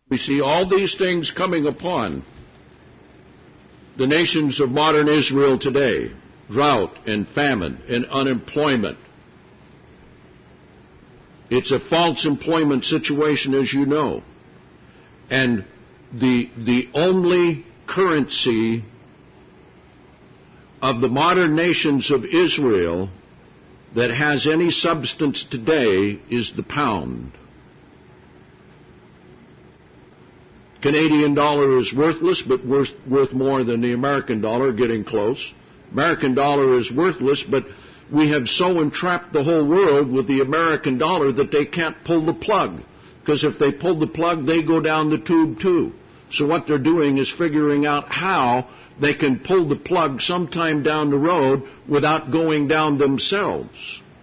We see all these things coming upon the nations of modern Israel today: drought and famine and unemployment. It's a false employment situation, as you know. And the only currency of the modern nations of Israel that has any substance today is the pound. Canadian dollar is worthless, but worth more than the American dollar, getting close. American dollar is worthless, but we have so entrapped the whole world with the American dollar that they can't pull the plug. Because if they pull the plug, they go down the tube too. So what they're doing is figuring out how they can pull the plug sometime down the road without going down themselves.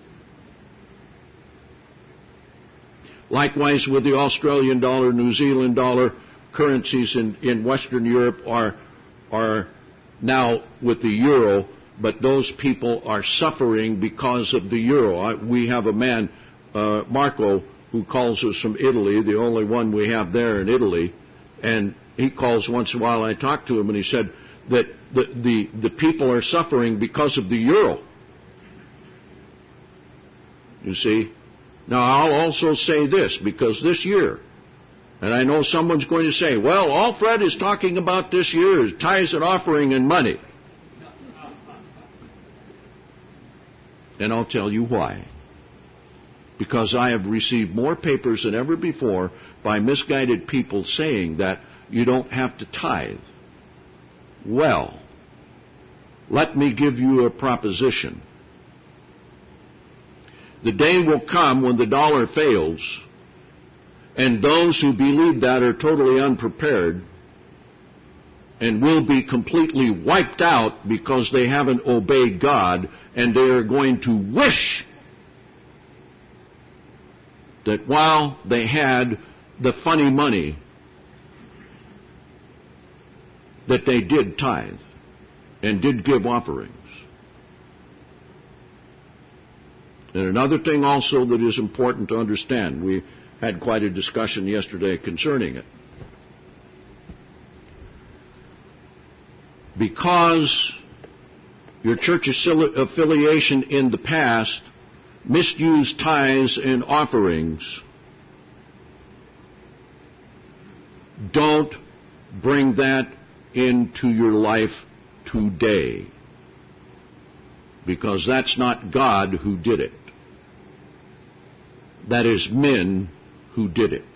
Likewise with the Australian dollar, New Zealand dollar, currencies in Western Europe are now with the euro, but those people are suffering because of the euro. We have a man, Marco, who calls us from Italy, the only one we have there in Italy, and he calls once in a while. I talk to him, and he said that the people are suffering because of the euro. You see? Now, I'll also say this, because this year, and I know someone's going to say, well, all Fred is talking about this year is tithes and offering and money. And I'll tell you why. Because I have received more papers than ever before by misguided people saying that you don't have to tithe. Well, let me give you a proposition. The day will come when the dollar fails, and those who believe that are totally unprepared and will be completely wiped out because they haven't obeyed God, and they are going to wish that while they had the funny money, that they did tithe and did give offerings. And another thing also that is important to understand, we had quite a discussion yesterday concerning it. Because your church affiliation in the past misused tithes and offerings, don't bring that into your life today. Because that's not God who did it. That is men who did it.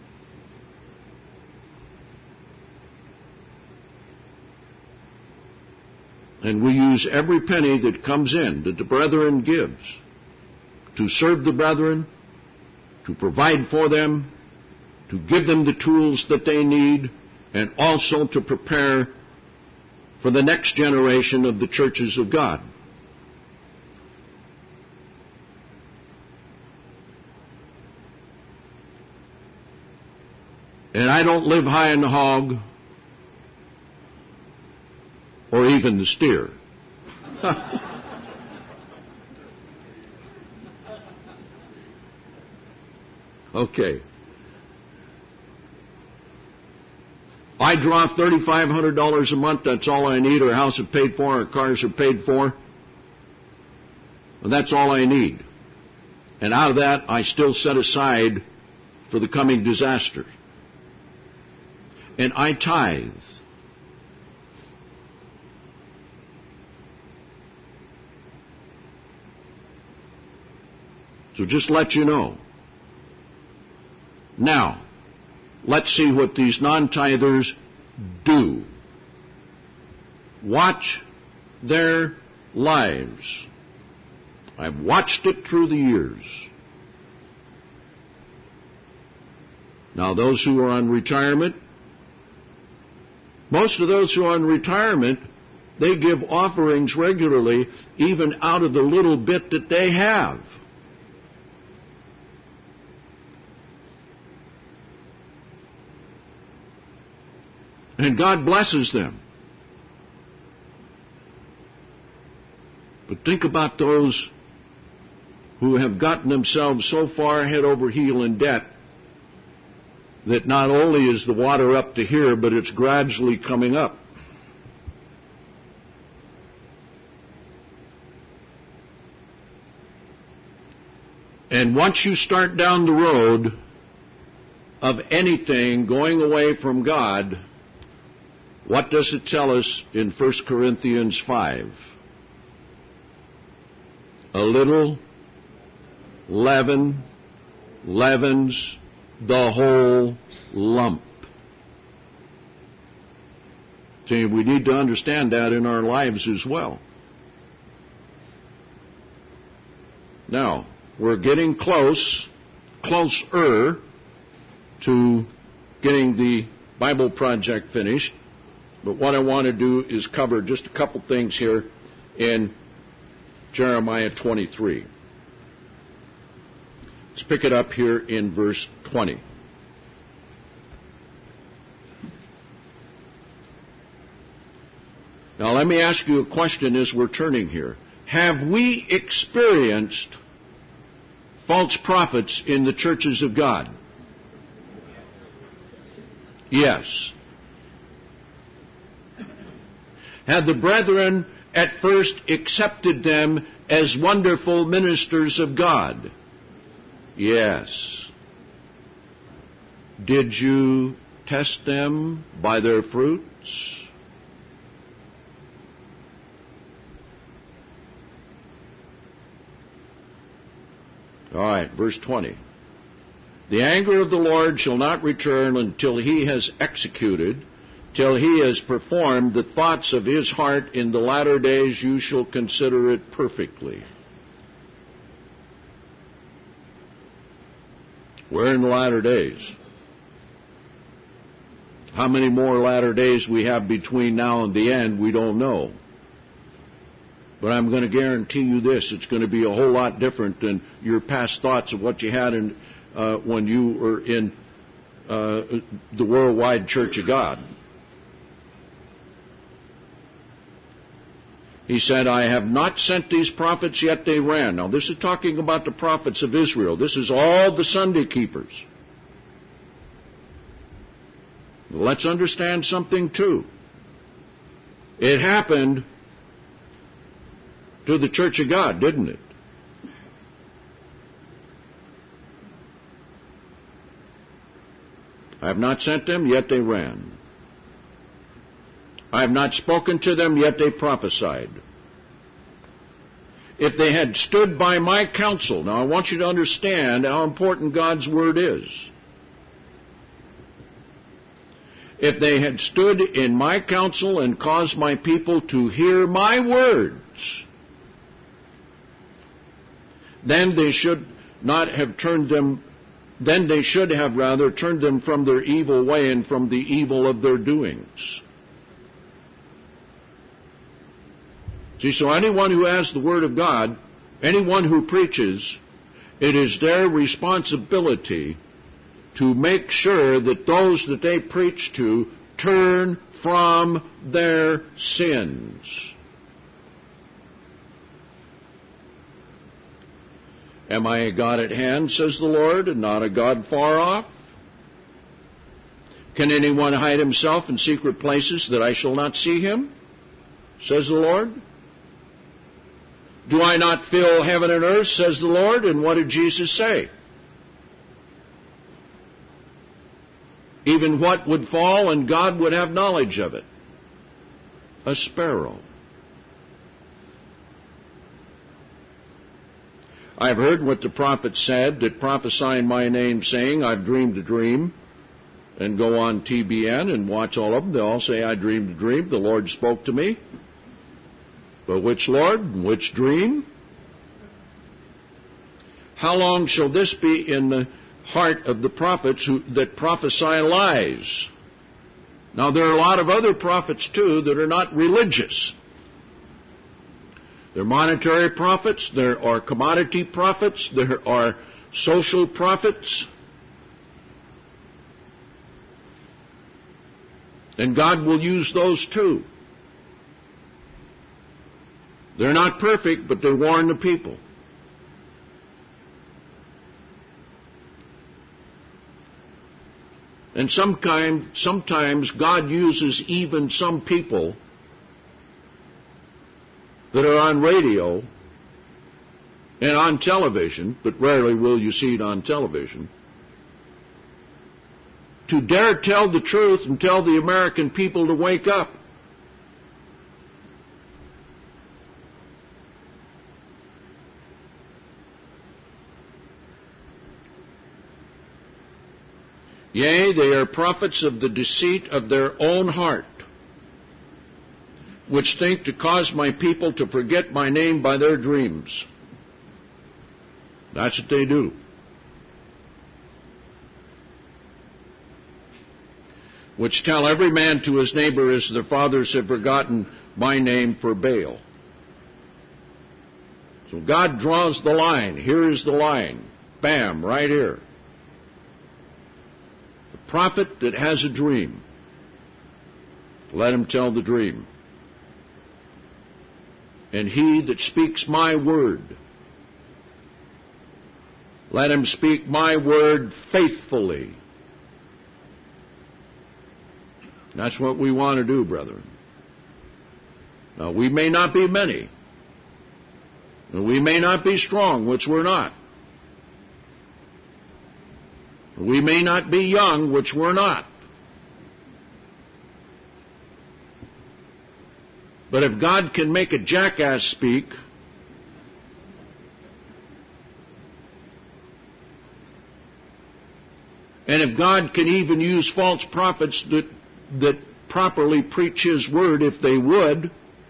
And we use every penny that comes in, that the brethren gives, to serve the brethren, to provide for them, to give them the tools that they need, and also to prepare for the next generation of the churches of God. And I don't live high in the hog, or even the steer. Okay. I draw $3,500 a month. That's all I need. Our house is paid for. Our cars are paid for. And that's all I need. And out of that, I still set aside for the coming disaster. And I tithe. So just let you know. Now, let's see what these non-tithers do. Watch their lives. I've watched it through the years. Now, those who are on retirement, most of those who are on retirement, they give offerings regularly, even out of the little bit that they have. And God blesses them. But think about those who have gotten themselves so far head over heel in debt that not only is the water up to here, but it's gradually coming up. And once you start down the road of anything going away from God, what does it tell us in 1 Corinthians 5? A little leaven leavens the whole lump. See, we need to understand that in our lives as well. Now, we're getting closer to getting the Bible project finished. But what I want to do is cover just a couple things here in Jeremiah 23. Let's pick it up here in verse 20. Now let me ask you a question as we're turning here. Have we experienced false prophets in the churches of God? Yes. Had the brethren at first accepted them as wonderful ministers of God? Yes. Did you test them by their fruits? All right, verse 20. The anger of the Lord shall not return until he has executed, till he has performed the thoughts of his heart. In the latter days you shall consider it perfectly. We're in the latter days. How many more latter days we have between now and the end, we don't know. But I'm going to guarantee you this, it's going to be a whole lot different than your past thoughts of what you had in, when you were in the worldwide Church of God. He said, I have not sent these prophets, yet they ran. Now, this is talking about the prophets of Israel. This is all the Sunday keepers. Let's understand something, too. It happened to the Church of God, didn't it? I have not sent them, yet they ran. I have not spoken to them, yet they prophesied. If they had stood by my counsel, now I want you to understand how important God's word is. If they had stood in my counsel and caused my people to hear my words, then they should not have turned them, then they should have rather turned them from their evil way and from the evil of their doings. See, so anyone who has the Word of God, anyone who preaches, it is their responsibility to make sure that those that they preach to turn from their sins. Am I a God at hand, says the Lord, and not a God far off? Can anyone hide himself in secret places that I shall not see him, says the Lord? Do I not fill heaven and earth, says the Lord? And what did Jesus say? Even what would fall and God would have knowledge of it? A sparrow. I've heard what the prophets said that prophesy in my name, saying, I've dreamed a dream, and go on TBN and watch all of them. They all say, I dreamed a dream, the Lord spoke to me. But which Lord? Which dream? How long shall this be in the heart of the prophets that prophesy lies? Now, there are a lot of other prophets, too, that are not religious. There are monetary prophets, there are commodity prophets, there are social prophets. And God will use those, too. They're not perfect, but they warn the people. And sometimes God uses even some people that are on radio and on television, but rarely will you see it on television, to dare tell the truth and tell the American people to wake up. Yea, they are prophets of the deceit of their own heart, which think to cause my people to forget my name by their dreams. That's what they do. Which tell every man to his neighbor, as their fathers have forgotten my name for Baal. So God draws the line. Here is the line. Bam, right here. The prophet that has a dream, let him tell the dream. And he that speaks my word, let him speak my word faithfully. That's what we want to do, brethren. Now, we may not be many. And we may not be strong, which we're not. We may not be young, which we're not. But if God can make a jackass speak, and if God can even use false prophets that properly preach His word, if they would,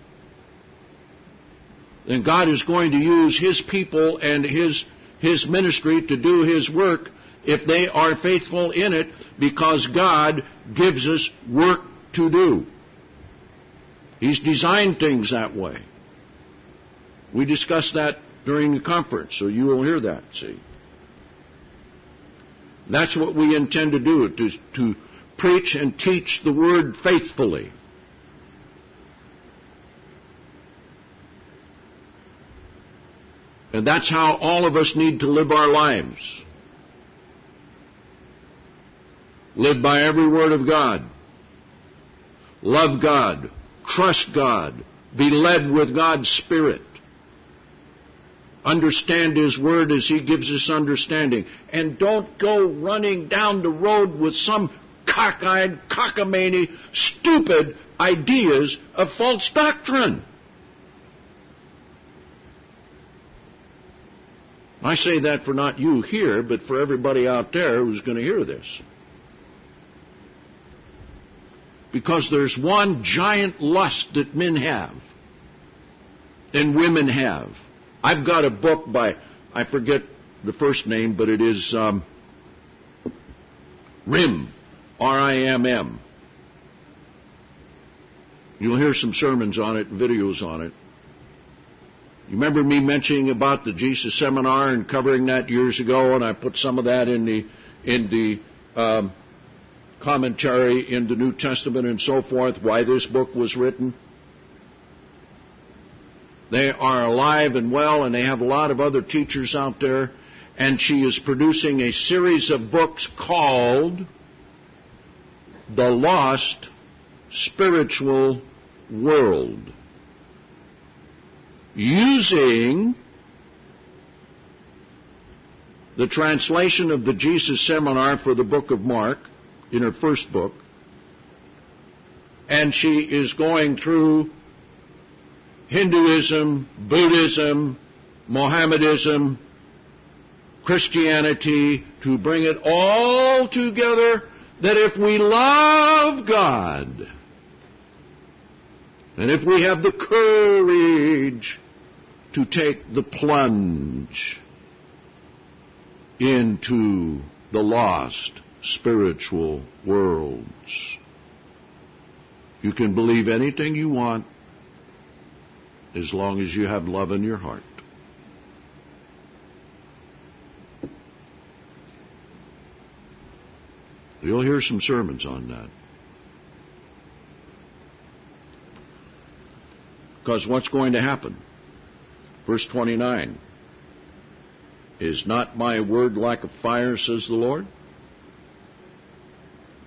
then God is going to use His people and His ministry to do His work if they are faithful in it, because God gives us work to do. He's designed things that way. We discussed that during the conference, so you will hear that, see. That's what we intend to do, to preach and teach the word faithfully. And that's how all of us need to live our lives. Live by every word of God. Love God. Trust God. Be led with God's Spirit. Understand His Word as He gives us understanding. And don't go running down the road with some cockeyed, cockamamie, stupid ideas of false doctrine. I say that for not you here, but for everybody out there who's going to hear this. Because there's one giant lust that men have and women have. I've got a book by, I forget the first name, but it is RIM, R-I-M-M. You'll hear some sermons on it, videos on it. You remember me mentioning about the Jesus Seminar and covering that years ago, and I put some of that in the commentary in the New Testament and so forth, why this book was written. They are alive and well, and they have a lot of other teachers out there, and she is producing a series of books called The Lost Spiritual World, using the translation of the Jesus Seminar for the book of Mark, in her first book, and she is going through Hinduism, Buddhism, Mohammedanism, Christianity, to bring it all together, that if we love God, and if we have the courage to take the plunge into the lost spiritual worlds, you can believe anything you want as long as you have love in your heart. You'll hear some sermons on that. Because what's going to happen? Verse 29. Is not my word like a fire, says the Lord?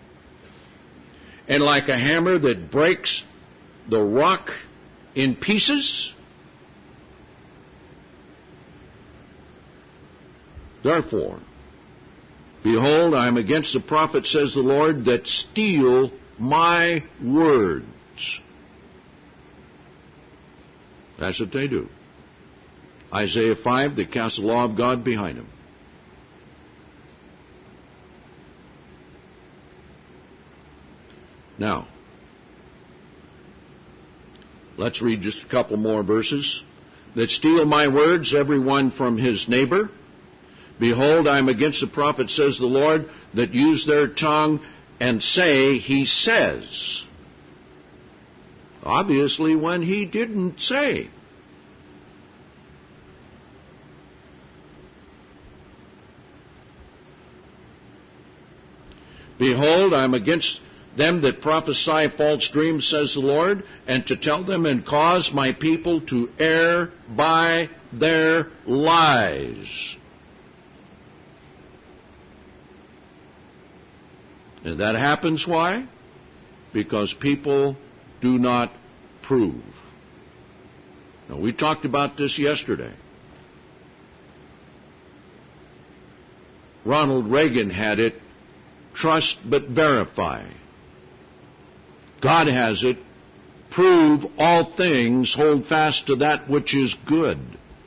and like a hammer that breaks the rock in pieces? Therefore, behold, I am against the prophets, says the Lord, that steal my words. That's what they do. Isaiah 5, they cast the law of God behind them. Now, let's read just a couple more verses. That steal my words, every one from his neighbor. Behold, I am against the prophets, says the Lord, that use their tongue and say, he says. Obviously, when he didn't say. Behold, I am against them that prophesy false dreams, says the Lord, and to tell them and cause my people to err by their lies. And that happens why? Because people do not prove. Now, we talked about this yesterday. Ronald Reagan had it, trust but verify. God has it, prove all things, hold fast to that which is good.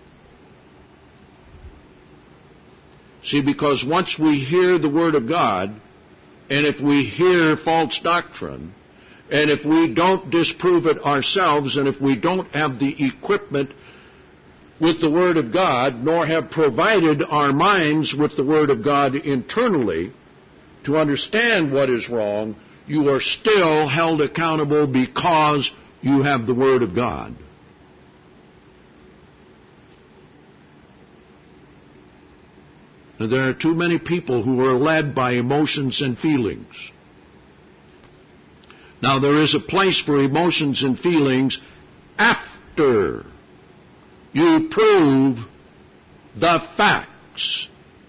See, because once we hear the Word of God, and if we hear false doctrine, and if we don't disprove it ourselves, and if we don't have the equipment with the Word of God, nor have provided our minds with the Word of God internally to understand what is wrong, you are still held accountable because you have the Word of God. And there are too many people who are led by emotions and feelings. Now, there is a place for emotions and feelings after you prove the facts.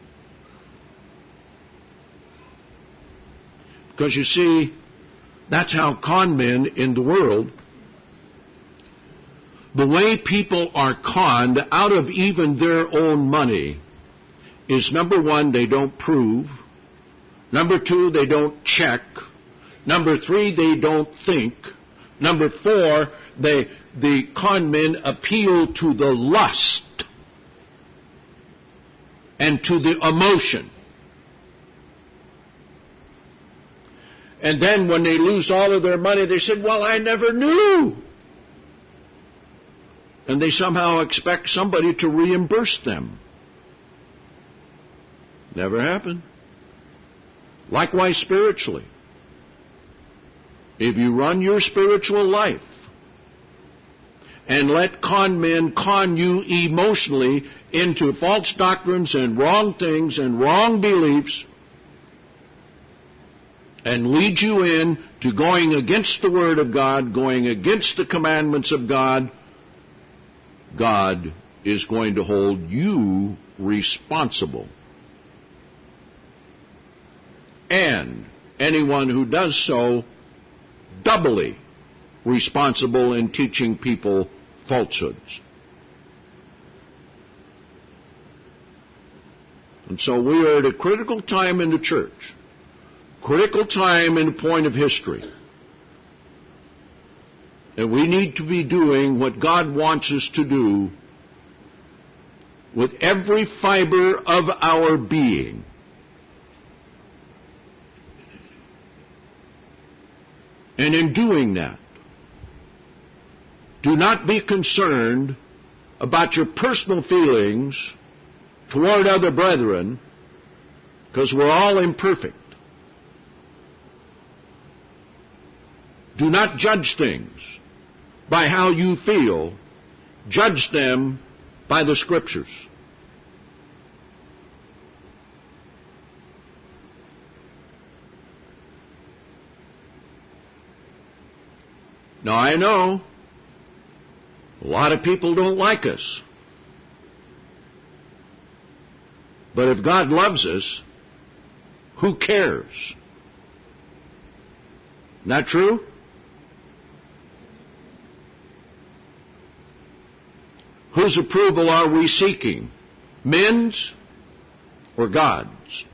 Because you see, that's how con men in the world, the way people are conned out of even their own money is, number one, they don't prove. Number two, they don't check. Number three, they don't think. Number four, the con men appeal to the lust and to the emotion. And then when they lose all of their money, they said, well, I never knew. And they somehow expect somebody to reimburse them. Never happened. Likewise spiritually. If you run your spiritual life and let con men con you emotionally into false doctrines and wrong things and wrong beliefs, and lead you in to going against the Word of God, going against the commandments of God, God is going to hold you responsible. And anyone who does so, doubly responsible in teaching people falsehoods. And so we are at a critical time in the church. Critical time in the point of history. And we need to be doing what God wants us to do with every fiber of our being. And in doing that, do not be concerned about your personal feelings toward other brethren, because we're all imperfect. Do not judge things by how you feel. Judge them by the Scriptures. Now, I know a lot of people don't like us. But if God loves us, who cares? Isn't that true? Whose approval are we seeking? Men's or God's?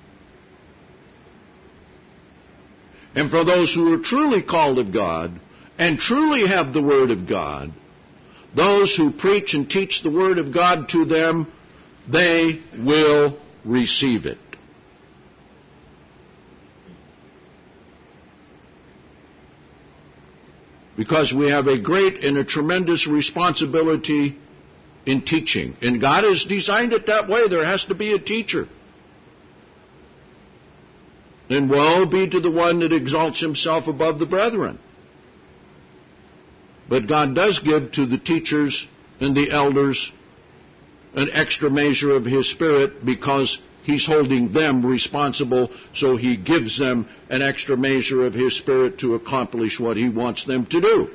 And for those who are truly called of God and truly have the Word of God, those who preach and teach the Word of God to them, they will receive it. Because we have a great and a tremendous responsibility in teaching. And God has designed it that way. There has to be a teacher. And woe be to the one that exalts himself above the brethren. But God does give to the teachers and the elders an extra measure of His Spirit because He's holding them responsible, so He gives them an extra measure of His Spirit to accomplish what He wants them to do.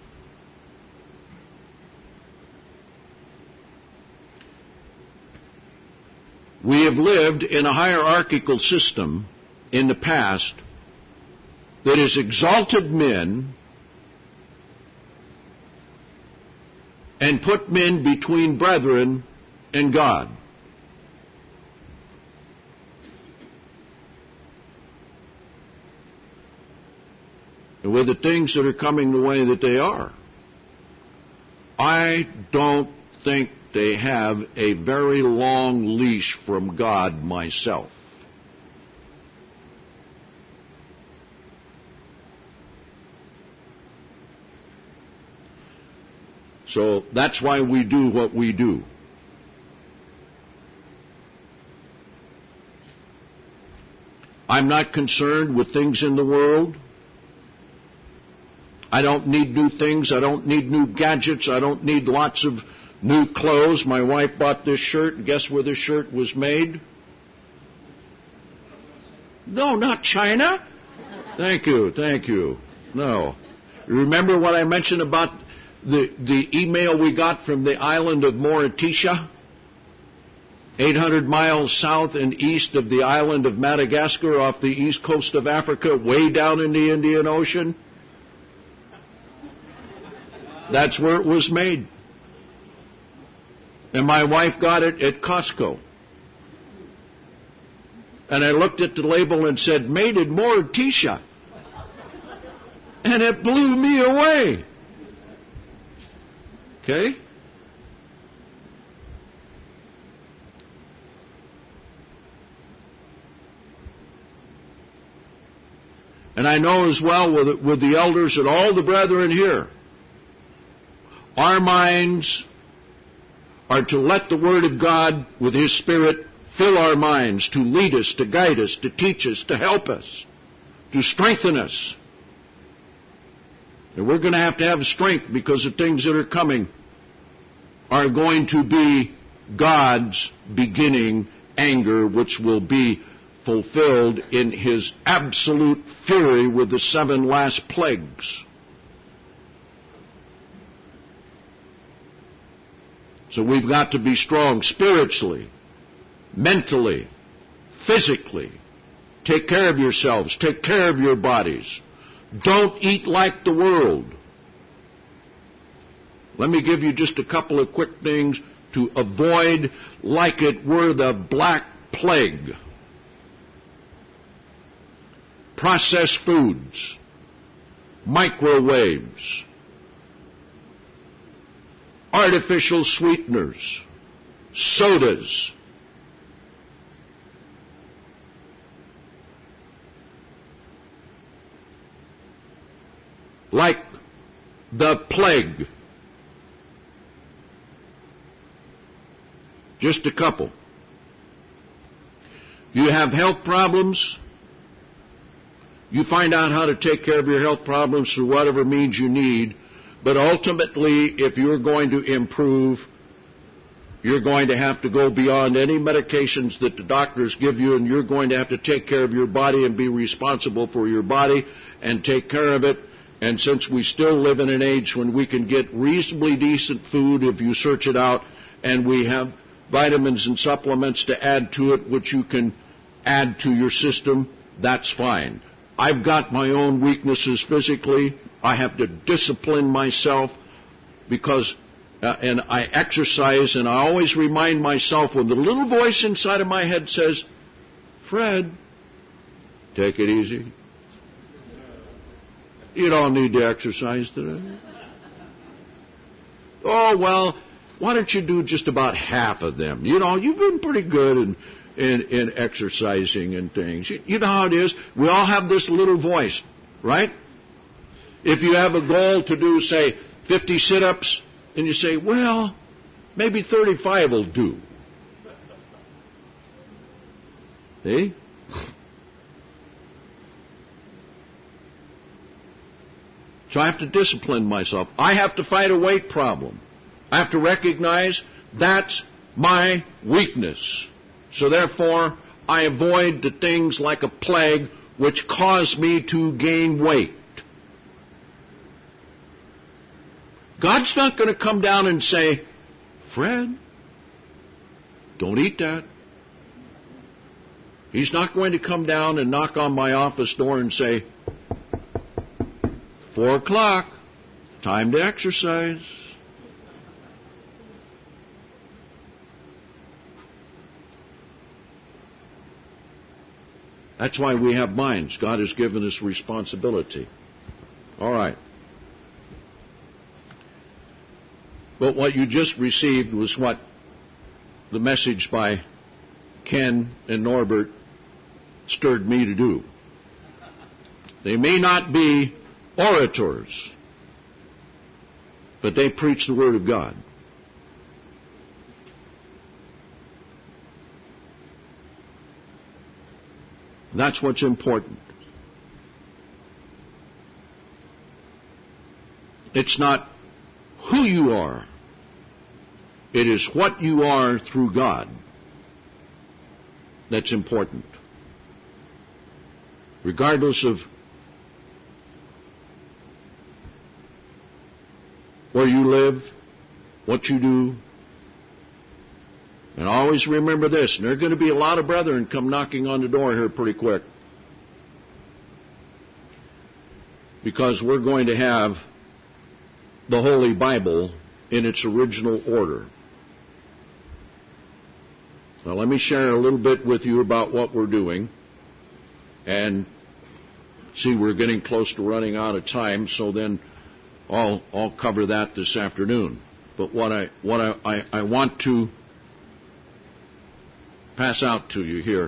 We have lived in a hierarchical system in the past that has exalted men and put men between brethren and God. And with the things that are coming the way that they are, I don't think they have a very long leash from God myself. So that's why we do what we do. I'm not concerned with things in the world. I don't need new things. I don't need new gadgets. I don't need lots of new clothes. My wife bought this shirt, and guess where this shirt was made? No, not China. Thank you. No. Remember what I mentioned about the email we got from the island of Mauritania? 800 miles south and east of the island of Madagascar off the east coast of Africa, way down in the Indian Ocean. That's where it was made. And my wife got it at Costco. And I looked at the label and said, made in Mauritania. And it blew me away. Okay? And I know as well with the elders and all the brethren here, our minds are to let the Word of God with His Spirit fill our minds, to lead us, to guide us, to teach us, to help us, to strengthen us. And we're going to have strength because the things that are coming are going to be God's beginning anger, which will be fulfilled in His absolute fury with the 7 last plagues. So we've got to be strong spiritually, mentally, physically. Take care of yourselves. Take care of your bodies. Don't eat like the world. Let me give you just a couple of quick things to avoid like it were the Black Plague. Processed foods, microwaves, artificial sweeteners, sodas. Like the plague. Just a couple. You have health problems, you find out how to take care of your health problems through whatever means you need. But ultimately, if you're going to improve, you're going to have to go beyond any medications that the doctors give you, and you're going to have to take care of your body and be responsible for your body and take care of it. And since we still live in an age when we can get reasonably decent food if you search it out, and we have vitamins and supplements to add to it, which you can add to your system, that's fine. I've got my own weaknesses physically. I have to discipline myself because, and I exercise, and I always remind myself when the little voice inside of my head says, Fred, take it easy. You don't need to exercise today. Oh, well, why don't you do just about half of them? You know, you've been pretty good in exercising and things. You know how it is. We all have this little voice, right? If you have a goal to do, say, 50 sit-ups, and you say, well, maybe 35 will do. See? So I have to discipline myself. I have to fight a weight problem. I have to recognize that's my weakness. So therefore, I avoid the things like a plague which cause me to gain weight. God's not going to come down and say, Fred, don't eat that. He's not going to come down and knock on my office door and say, 4 o'clock, time to exercise. That's why we have minds. God has given us responsibility. All right. But what you just received was what the message by Ken and Norbert stirred me to do. They may not be orators, but they preach the Word of God. That's what's important. It's not who you are. It is what you are through God that's important. Regardless of where you live, what you do. And always remember this, and there are going to be a lot of brethren come knocking on the door here pretty quick. Because we're going to have the Holy Bible in its original order. Now let me share a little bit with you about what we're doing. And see, we're getting close to running out of time, so then I'll cover that this afternoon. But what I want to pass out to you here.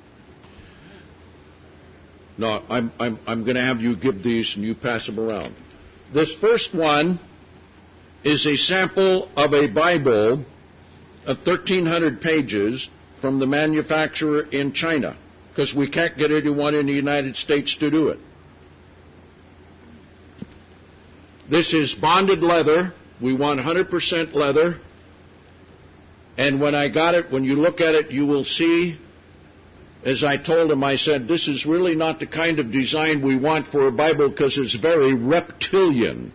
No, I'm going to have you give these and you pass them around. This first one is a sample of a Bible of 1,300 pages from the manufacturer in China, because we can't get anyone in the United States to do it. This is bonded leather. We want 100% leather. And when I got it, when you look at it, you will see, as I told him, I said, this is really not the kind of design we want for a Bible because it's very reptilian.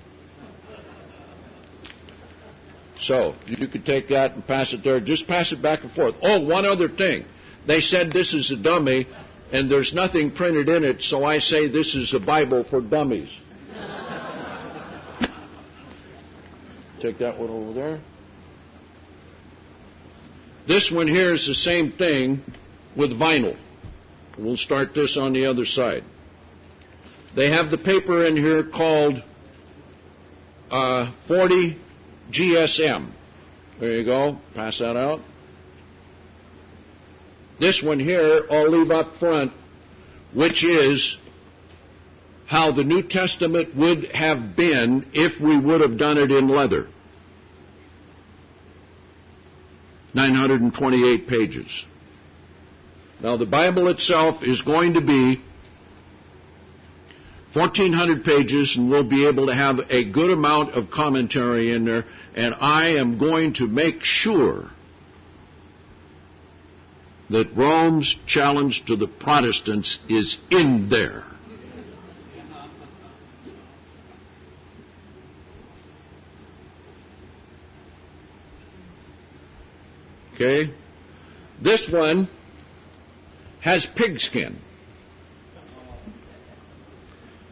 So, you could take that and pass it there. Just pass it back and forth. Oh, one other thing. They said this is a dummy, and there's nothing printed in it, so I say this is a Bible for dummies. Take that one over there. This one here is the same thing with vinyl. We'll start this on the other side. They have the paper in here called 40 GSM. There you go. Pass that out. This one here I'll leave up front, which is how the New Testament would have been if we would have done it in leather. 928 pages. Now the Bible itself is going to be 1,400 pages, and we'll be able to have a good amount of commentary in there, and I am going to make sure that Rome's challenge to the Protestants is in there. Okay? This one has pigskin.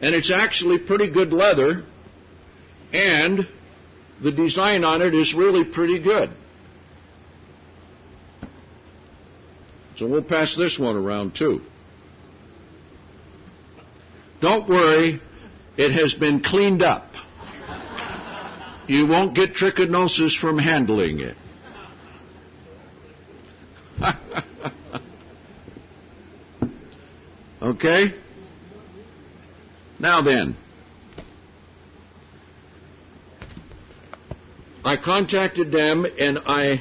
And it's actually pretty good leather, and the design on it is really pretty good. So we'll pass this one around too. Don't worry, it has been cleaned up. You won't get trichinosis from handling it. Okay? Now then, I contacted them and I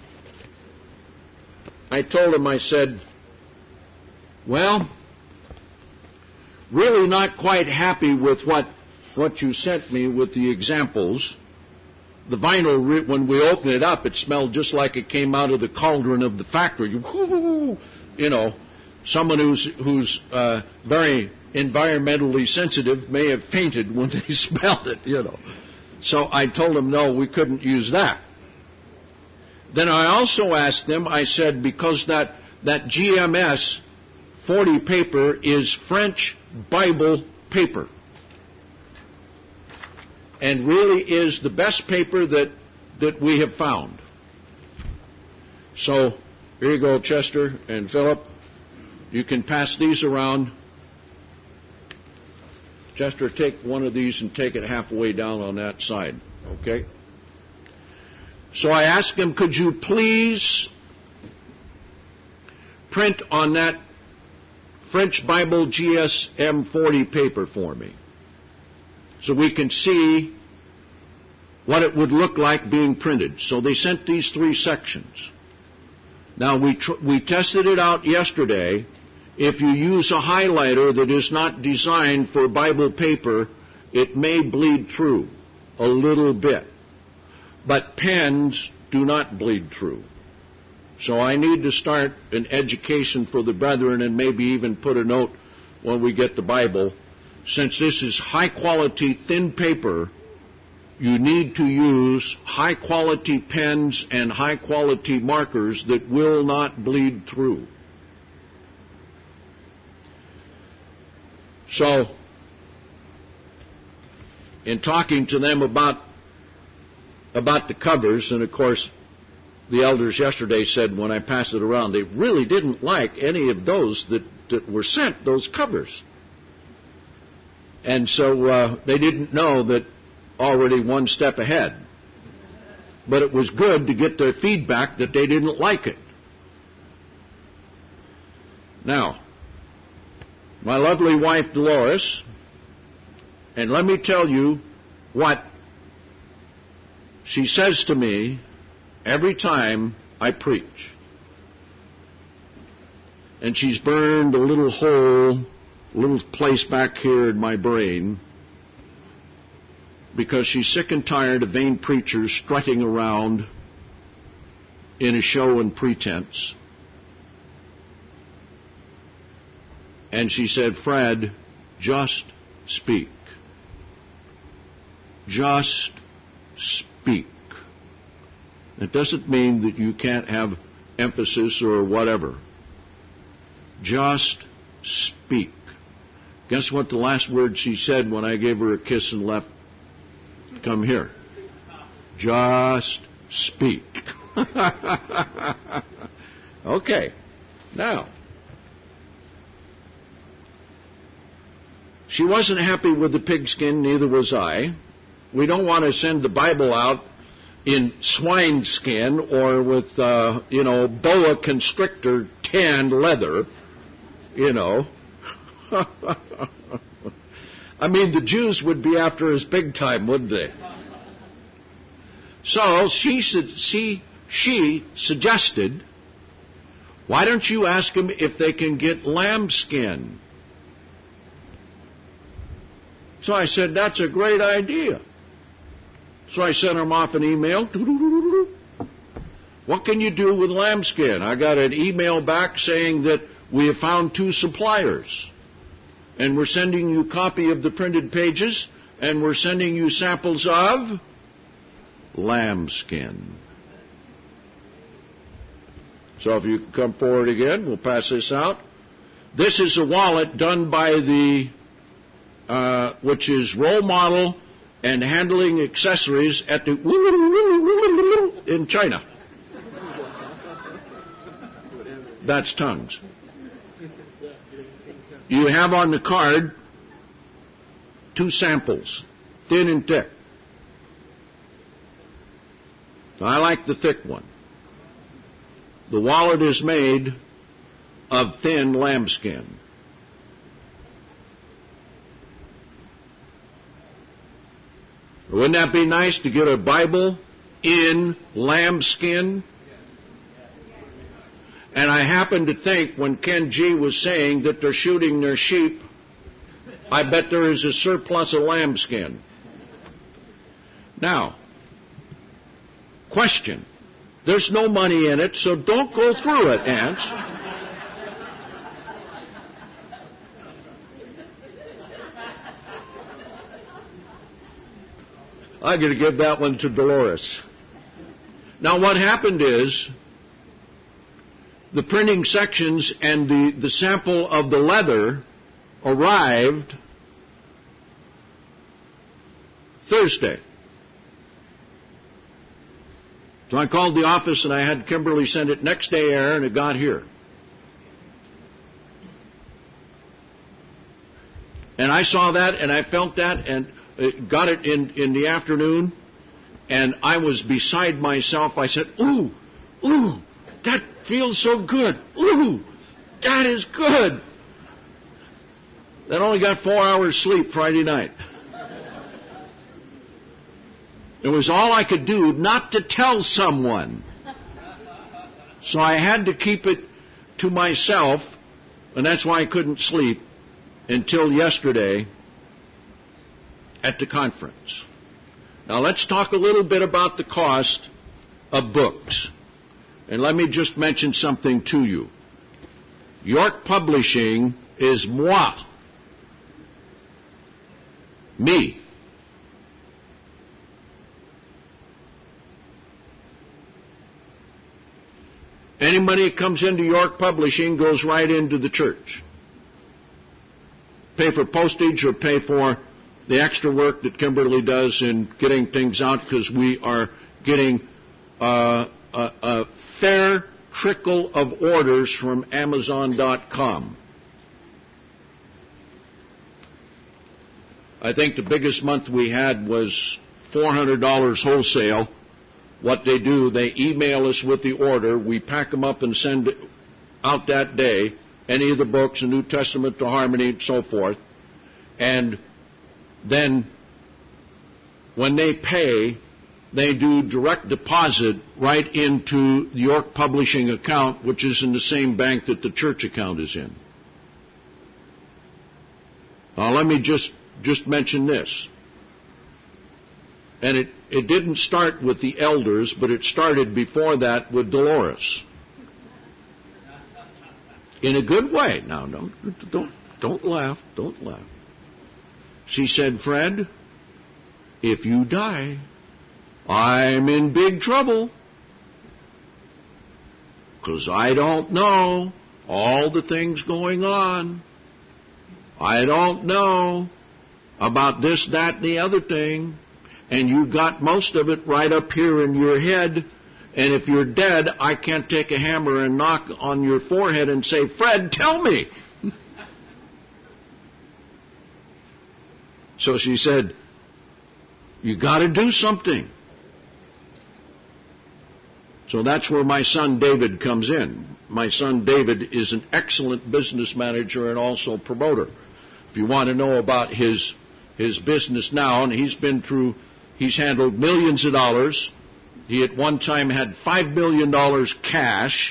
told them, I said, well, really not quite happy with what you sent me with the examples. The vinyl, when we opened it up, it smelled just like it came out of the cauldron of the factory. You know, someone who's very environmentally sensitive may have fainted when they smelled it, you know. So I told them, no, we couldn't use that. Then I also asked them, I said, because that GMS 40 paper is French Bible paper, and really is the best paper that we have found. So here you go, Chester and Philip. You can pass these around. Chester, take one of these and take it halfway down on that side, okay? So I asked him, could you please print on that French Bible GSM 40 paper for me, so we can see what it would look like being printed. So they sent these 3 sections. Now we tested it out yesterday. If you use a highlighter that is not designed for Bible paper, it may bleed through a little bit. But pens do not bleed through. So I need to start an education for the brethren and maybe even put a note when we get the Bible. Since this is high-quality, thin paper, you need to use high-quality pens and high-quality markers that will not bleed through. So, in talking to them about the covers, and of course, the elders yesterday said when I passed it around, they really didn't like any of those that were sent, those covers. And so they didn't know that already one step ahead. But it was good to get their feedback that they didn't like it. Now, my lovely wife Dolores, and let me tell you what she says to me every time I preach. And she's burned a little hole, a little place back here in my brain, because she's sick and tired of vain preachers strutting around in a show and pretense. And she said, Fred, just speak. Just speak. It doesn't mean that you can't have emphasis or whatever. Just speak. Guess what the last word she said when I gave her a kiss and left? Come here. Just speak. Okay. Now, she wasn't happy with the pigskin, neither was I. We don't want to send the Bible out in swine skin or with, boa constrictor tanned leather, I mean, the Jews would be after us big time, wouldn't they? So she suggested, why don't you ask them if they can get lambskin? So I said, that's a great idea. So I sent them off an email. What can you do with lambskin? I got an email back saying that we have found 2 suppliers. And we're sending you a copy of the printed pages, and we're sending you samples of lambskin. So if you can come forward again, we'll pass this out. This is a wallet done by the which is role model and handling accessories at the in China. That's tongues. You have on the card 2 samples, thin and thick. I like the thick one. The wallet is made of thin lambskin. Wouldn't that be nice to get a Bible in lambskin? And I happen to think when Ken G was saying that they're shooting their sheep, I bet there is a surplus of lambskin. Now, question. There's no money in it, so don't go through it, ants. I'm going to give that one to Dolores. Now, what happened is the printing sections and the sample of the leather arrived Thursday. So I called the office and I had Kimberly send it next day air, and it got here. And I saw that and I felt that and got it in the afternoon, and I was beside myself. I said, ooh, that feels so good. Ooh, that is good. Then only got 4 hours sleep Friday night. It was all I could do not to tell someone. So I had to keep it to myself, and that's why I couldn't sleep until yesterday at the conference. Now let's talk a little bit about the cost of books. And let me just mention something to you. York Publishing is moi. Me. Any money that comes into York Publishing goes right into the church. Pay for postage or pay for the extra work that Kimberly does in getting things out, because we are getting a fair trickle of orders from Amazon.com. I think the biggest month we had was $400 wholesale. What they do, they email us with the order. We pack them up and send it out that day, any of the books, the New Testament to Harmony and so forth. And then when they pay, they do direct deposit right into the York Publishing account, which is in the same bank that the church account is in. Now let me just mention this. And it didn't start with the elders, but it started before that with Dolores. In a good way. Now, don't laugh. Don't laugh. She said, Fred, if you die, I'm in big trouble. 'Cause I don't know all the things going on. I don't know about this, that, and the other thing. And you got most of it right up here in your head. And if you're dead, I can't take a hammer and knock on your forehead and say, Fred, tell me. So she said, you got to do something. So that's where my son David comes in. My son David is an excellent business manager and also promoter. If you want to know about his business now, and he's handled millions of dollars. He at one time had $5 million cash.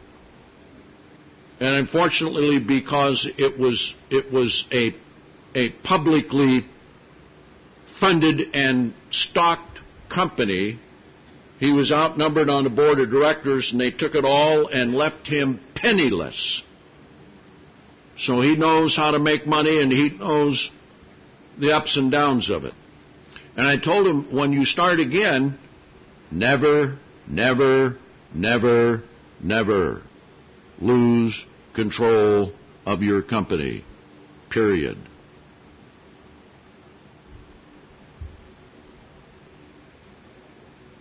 And unfortunately, because it was a publicly funded and stocked company, he was outnumbered on the board of directors, and they took it all and left him penniless. So he knows how to make money, and he knows the ups and downs of it. And I told him, when you start again, never, never, never, never lose control of your company. Period.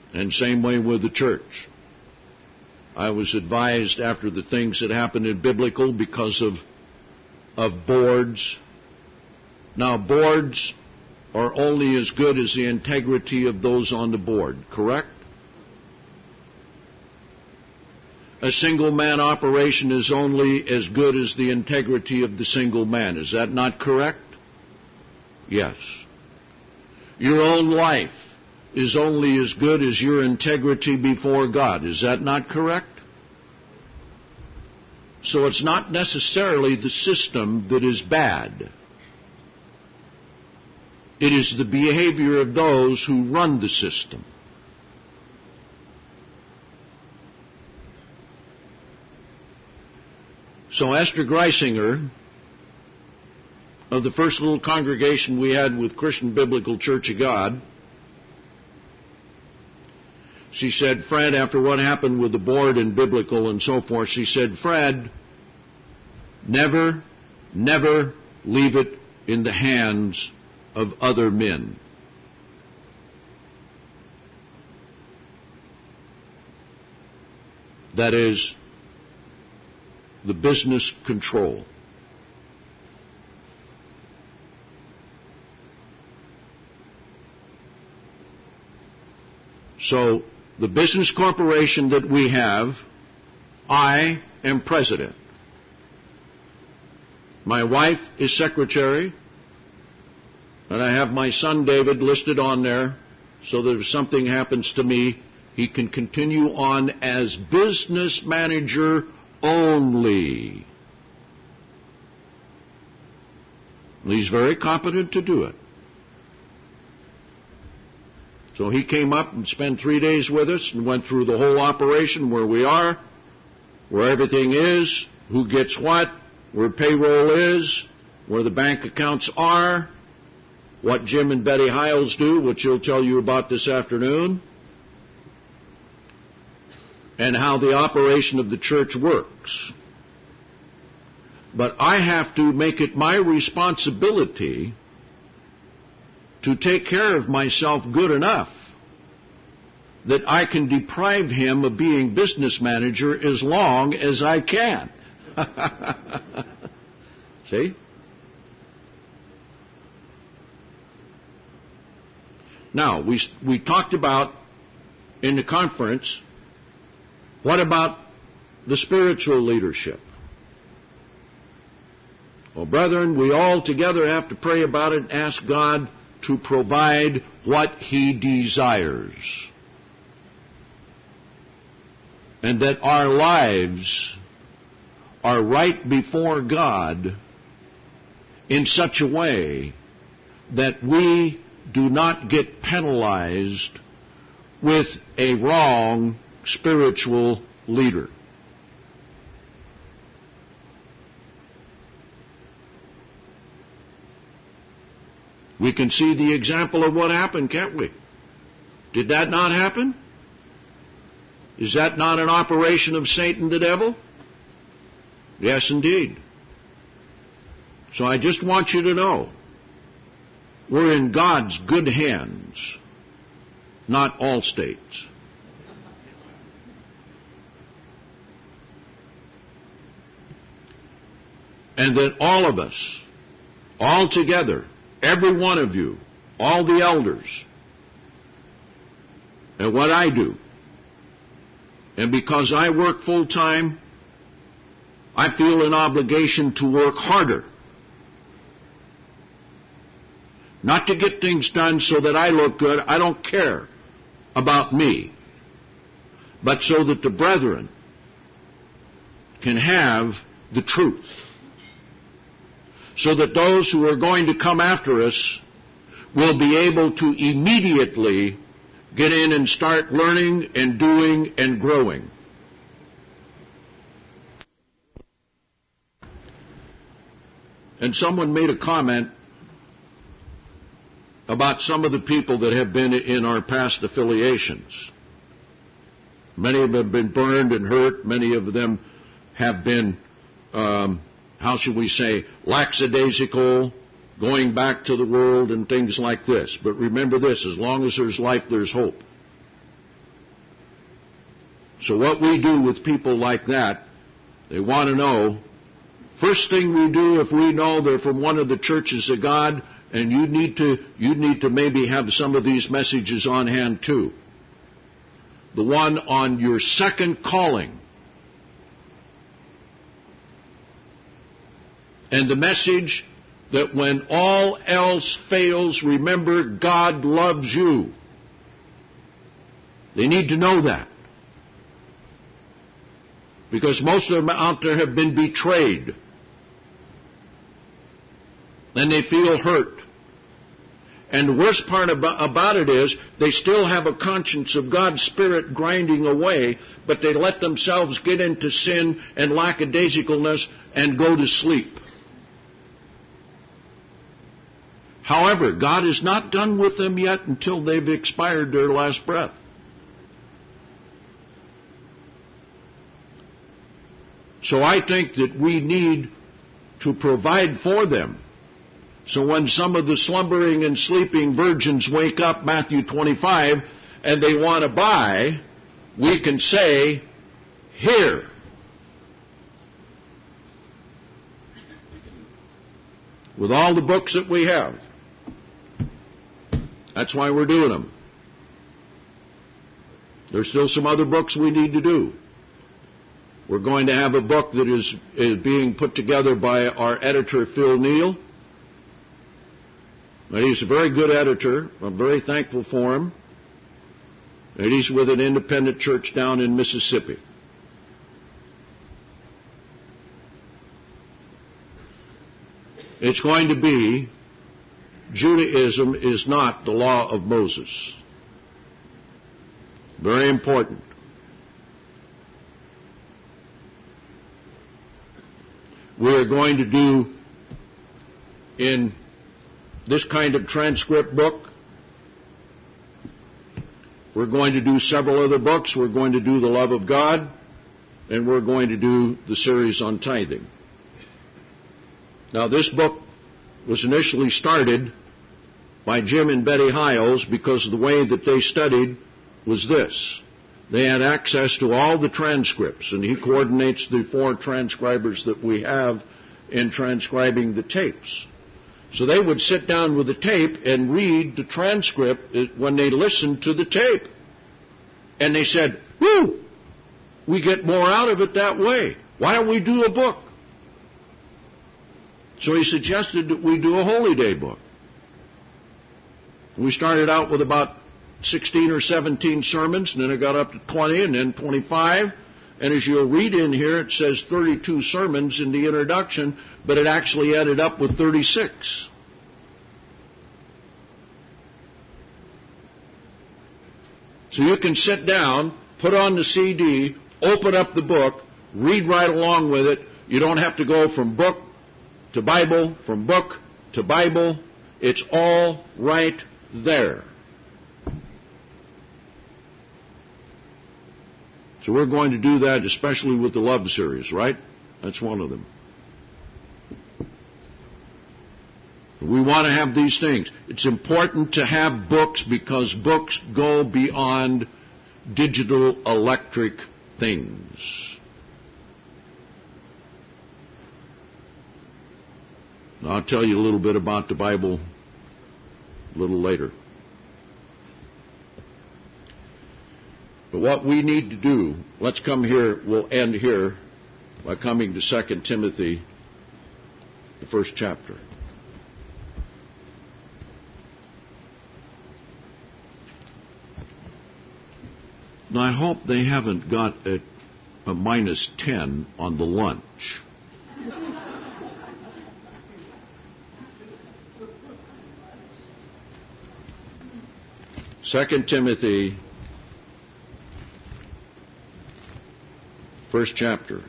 And same way with the church. I was advised after the things that happened in Biblical because of boards. Now, boards are only as good as the integrity of those on the board, correct? A single man operation is only as good as the integrity of the single man. Is that not correct? Yes. Your own life is only as good as your integrity before God. Is that not correct? So it's not necessarily the system that is bad. It is the behavior of those who run the system. So Esther Greisinger, of the first little congregation we had with Christian Biblical Church of God, she said, Fred, after what happened with the board and Biblical and so forth, she said, Fred, never leave it in the hands of other men. That is, the business control. So, the business corporation that we have, I am president. My wife is secretary, and I have my son David listed on there so that if something happens to me, he can continue on as business manager only. He's very competent to do it. So he came up and spent 3 days with us and went through the whole operation, where we are, where everything is, who gets what, where payroll is, where the bank accounts are, what Jim and Betty Hiles do, which he'll tell you about this afternoon, and how the operation of the church works. But I have to make it my responsibility to take care of myself good enough that I can deprive him of being business manager as long as I can. See? Now, we talked about in the conference, what about the spiritual leadership? Well, brethren, we all together have to pray about it and ask God to provide what He desires. And that our lives are right before God in such a way that we do not get penalized with a wrong spiritual leader. We can see the example of what happened, can't we? Did that not happen? Is that not an operation of Satan the devil? Yes, indeed. So I just want you to know, we're in God's good hands, not Allstate's. And that all of us, all together, every one of you, all the elders, and what I do, and because I work full time, I feel an obligation to work harder. Not to get things done so that I look good. I don't care about me. But so that the brethren can have the truth. So that those who are going to come after us will be able to immediately get in and start learning and doing and growing. And someone made a comment about some of the people that have been in our past affiliations. Many of them have been burned and hurt. Many of them have been, how should we say, lackadaisical, going back to the world and things like this. But remember this, as long as there's life, there's hope. So what we do with people like that, they want to know, first thing we do if we know they're from one of the churches of God, and you need to maybe have some of these messages on hand too. The one on your second calling. And the message that when all else fails, remember God loves you. They need to know that. Because most of them out there have been betrayed. And they feel hurt. And the worst part about it is they still have a conscience of God's Spirit grinding away, but they let themselves get into sin and lackadaisicalness and go to sleep. However, God is not done with them yet until they've expired their last breath. So I think that we need to provide for them. So when some of the slumbering and sleeping virgins wake up, Matthew 25, and they want to buy, we can say, here. With all the books that we have. That's why we're doing them. There's still some other books we need to do. We're going to have a book that is being put together by our editor, Phil Neal. And he's a very good editor. I'm very thankful for him. And he's with an independent church down in Mississippi. It's going to be, Judaism is not the law of Moses. Very important. We are going to do in this kind of transcript book. We're going to do several other books. We're going to do The Love of God, and we're going to do the series on tithing. Now, this book was initially started by Jim and Betty Hiles because the way that they studied was this. They had access to all the transcripts, and he coordinates the 4 transcribers that we have in transcribing the tapes. So they would sit down with the tape and read the transcript when they listened to the tape. And they said, whoo, we get more out of it that way. Why don't we do a book? So he suggested that we do a Holy Day book. We started out with about 16 or 17 sermons, and then it got up to 20, and then 25. And as you'll read in here, it says 32 sermons in the introduction, but it actually ended up with 36. So you can sit down, put on the CD, open up the book, read right along with it. You don't have to go from book to Bible, from book to Bible. It's all right there. So we're going to do that, especially with the Love series, right? That's one of them. We want to have these things. It's important to have books because books go beyond digital electric things. Now, I'll tell you a little bit about the Bible a little later. But what we need to do, let's come here, we'll end here by coming to 2 Timothy, the 1st chapter. Now, I hope they haven't got a minus 10 on the lunch. Second Timothy, 1st chapter.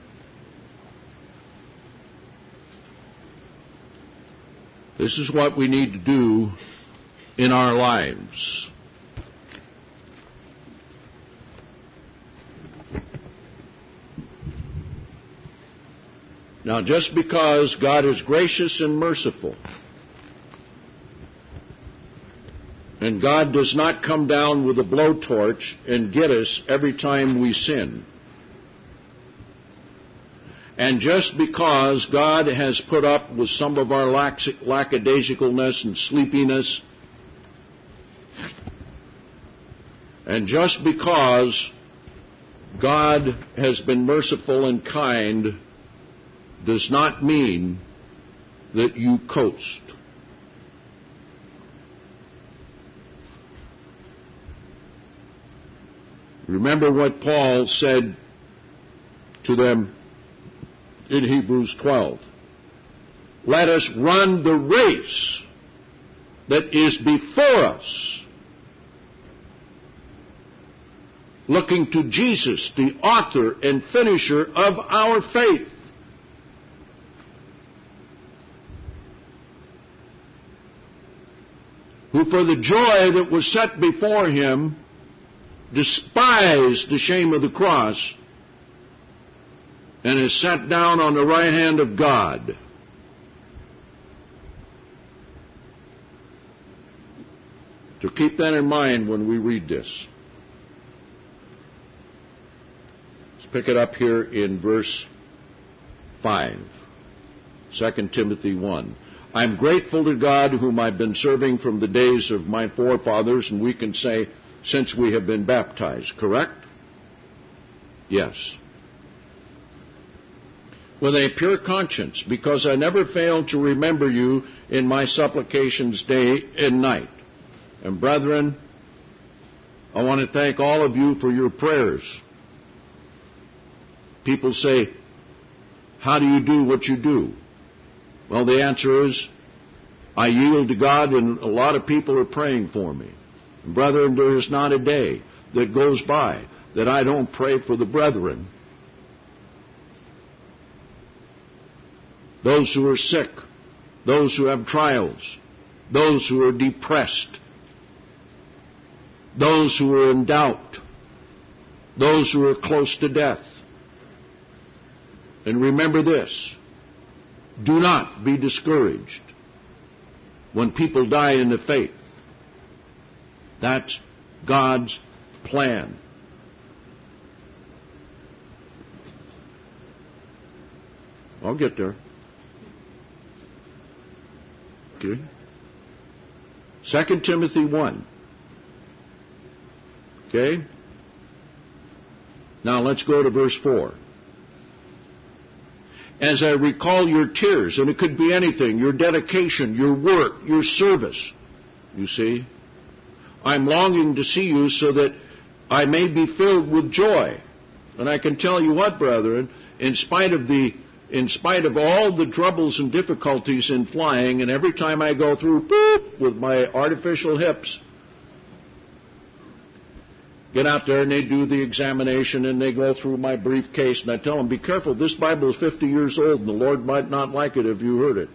This is what we need to do in our lives. Now, just because God is gracious and merciful, And God does not come down with a blowtorch and get us every time we sin. And just because God has put up with some of our lackadaisicalness and sleepiness, and just because God has been merciful and kind, does not mean that you coast. Remember what Paul said to them in Hebrews 12. Let us run the race that is before us, looking to Jesus, the author and finisher of our faith. Who for the joy that was set before him despised the shame of the cross and is sat down on the right hand of God. To keep that in mind when we read this. Let's pick it up here in verse 5, 2 Timothy 1. I'm grateful to God whom I've been serving from the days of my forefathers, and we can say, since we have been baptized, correct? Yes. With a pure conscience, because I never failed to remember you in my supplications day and night. And brethren, I want to thank all of you for your prayers. People say, how do you do what you do? Well, the answer is, I yield to God, and a lot of people are praying for me. And brethren, there is not a day that goes by that I don't pray for the brethren. Those who are sick, those who have trials, those who are depressed, those who are in doubt, those who are close to death. And remember this, do not be discouraged when people die in the faith. That's God's plan. I'll get there. Okay. 2 Timothy 1. Okay? Now let's go to verse 4. As I recall your tears, and it could be anything, your dedication, your work, your service, you see, I'm longing to see you so that I may be filled with joy. And I can tell you what, brethren, in spite of all the troubles and difficulties in flying, and every time I go through with my artificial hips, get out there and they do the examination and they go through my briefcase, and I tell them, be careful, this Bible is 50 years old and the Lord might not like it if you heard it.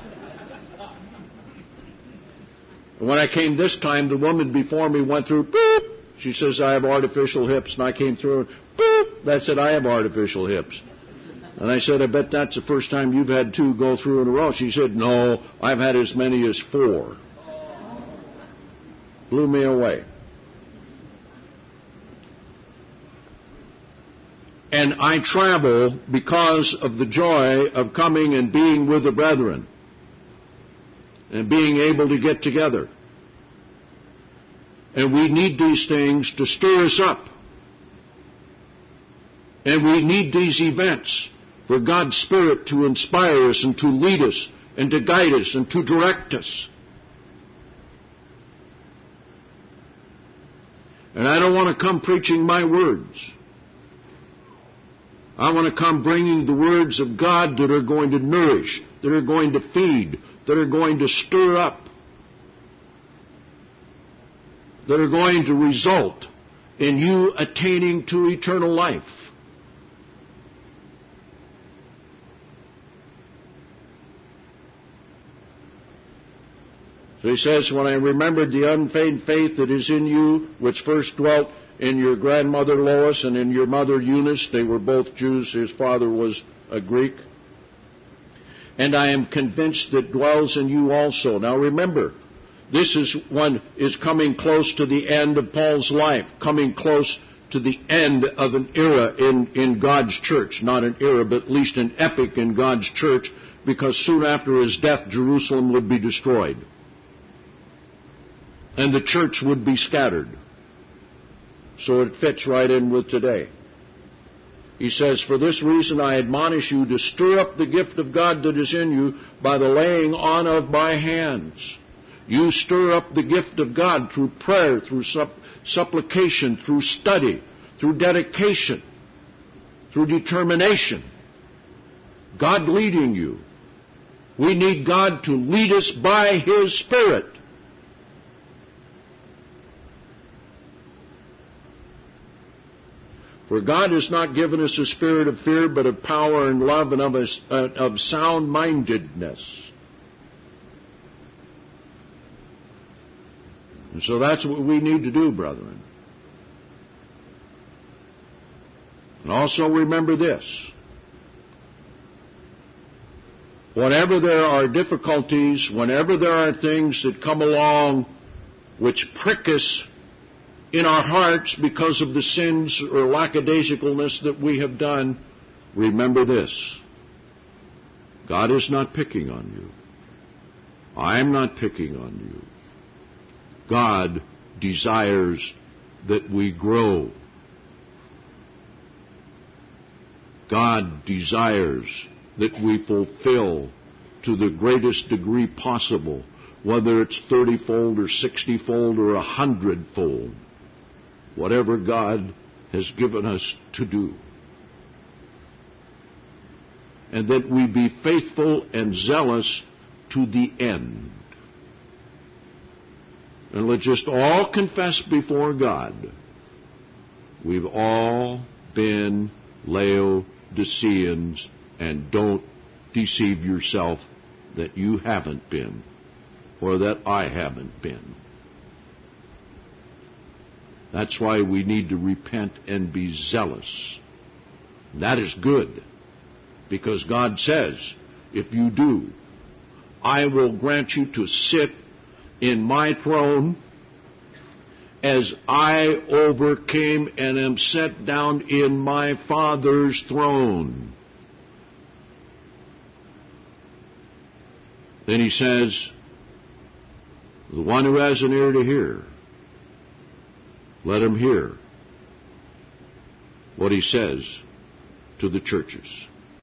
And when I came this time, the woman before me went through, boop. She says, I have artificial hips. And I came through, and boop. That said, I have artificial hips. And I said, I bet that's the first time you've had 2 go through in a row. She said, no, I've had as many as 4. Blew me away. And I travel because of the joy of coming and being with the brethren and being able to get together. And we need these things to stir us up. And we need these events for God's Spirit to inspire us and to lead us and to guide us and to direct us. And I don't want to come preaching my words. I want to come bringing the words of God that are going to nourish, that are going to feed, that are going to stir up, that are going to result in you attaining to eternal life. So he says, when I remembered the unfeigned faith that is in you, which first dwelt in your grandmother Lois and in your mother Eunice, they were both Jews, his father was a Greek, and I am convinced that dwells in you also. Now remember, This is one is coming close to the end of Paul's life, coming close to the end of an era in God's church. Not an era, but at least an epoch in God's church, because soon after his death, Jerusalem would be destroyed. And the church would be scattered. So it fits right in with today. He says, for this reason I admonish you to stir up the gift of God that is in you by the laying on of my hands. You stir up the gift of God through prayer, through supplication, through study, through dedication, through determination. God leading you. We need God to lead us by His Spirit. For God has not given us a spirit of fear, but of power and love and of sound-mindedness. And so that's what we need to do, brethren. And also remember this. Whenever there are difficulties, whenever there are things that come along which prick us in our hearts because of the sins or lackadaisicalness that we have done, remember this. God is not picking on you. I am not picking on you. God desires that we grow. God desires that we fulfill to the greatest degree possible, whether it's 30-fold or 60-fold or 100-fold, whatever God has given us to do. And that we be faithful and zealous to the end. And let's just all confess before God, we've all been Laodiceans, and don't deceive yourself that you haven't been, or that I haven't been. That's why we need to repent and be zealous. That is good, because God says, if you do, I will grant you to sit in my throne as I overcame and am set down in my Father's throne. Then he says, the one who has an ear to hear, let him hear what he says to the churches.